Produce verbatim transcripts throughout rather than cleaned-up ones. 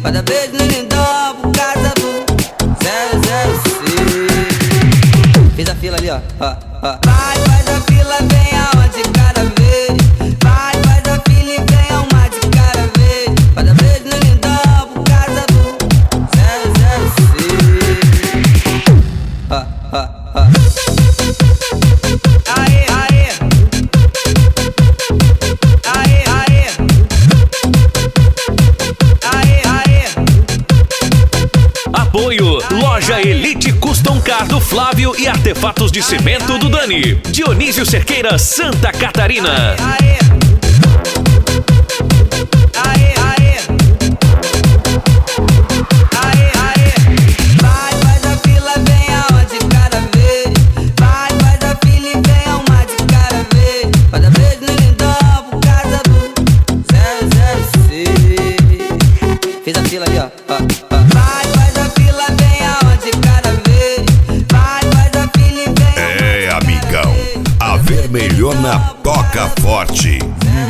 Cada beijo no lindão por causa do zero zero seis. Fiz a fila ali, ó, ó, ó. Vai, faz a fila, vem aonde cada vez. Vai, faz a fila e vem uma de cada vez. Cada beijo no lindão por causa do zero zero seis. Ó, ó, ó. Aê, aê. Aê, aê. Aê, aê. Apoio Loja Elite Custom Car do Flávio e Artefatos de Cimento do Dani. Dionísio Cerqueira, Santa Catarina. Aê, aê, aê. Aê, aê. Vai, faz a fila, vem aonde cada vez. Vai, faz a fila e vem uma de cada vez. Cada vez no lindão por causa do zero zero seis. Fiz a fila ali, ó, ó, ó. Vai, faz a fila, vem aonde cada vez. Vai, faz a fila e vem. É, amigão, a vermelhona toca forte.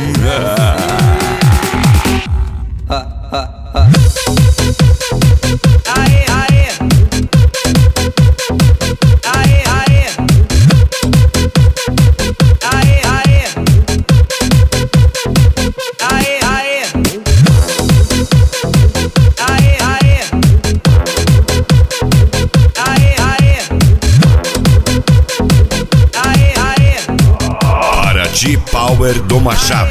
Ó, ó, ó. Aê, aê. Aê, aê. Aê, aê. Aê, aê. Aê, aê. Aê, aê. Aê, aê. Paraty Power do Machado.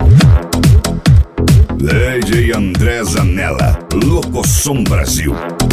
D J André Zanella, Locosom Brasil.